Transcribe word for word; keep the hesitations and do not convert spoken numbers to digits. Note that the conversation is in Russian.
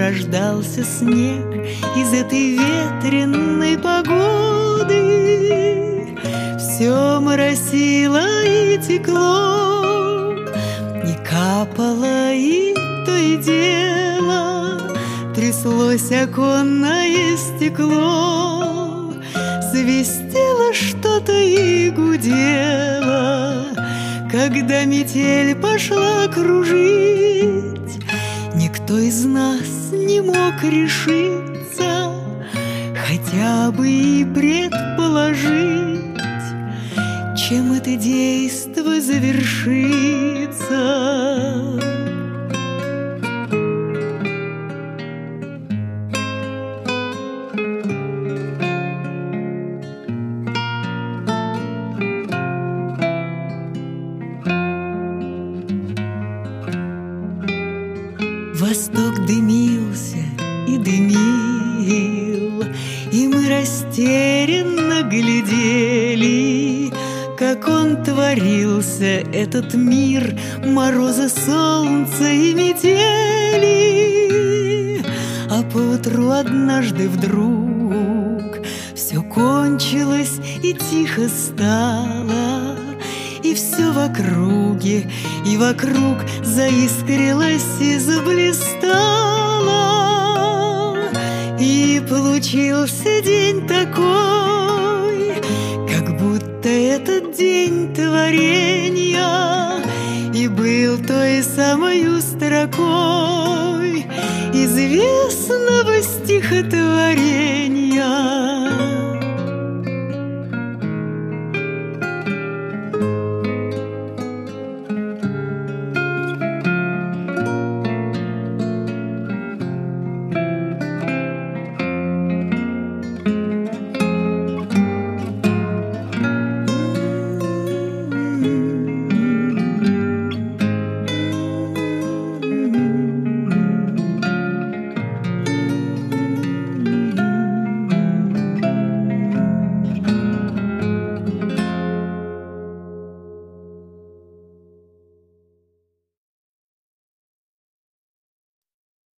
рождался снег из этой ветреной погоды. Все моросило и текло, не капало, и то и дело тряслось оконное стекло, свистело что-то и гудело. Когда метель пошла кружить, никто из нас не мог решиться хотя бы и предположить, чем это действо завершится. Восток дымился и дымил, и мы растерянно глядели, как он творился, этот мир мороза, солнца и метели. А поутру однажды вдруг все кончилось и тихо стало, и все в округе и вокруг заискрилось и заблистало. И получился день такой, как будто этот день творения и был той самой строкой известного стихотворения.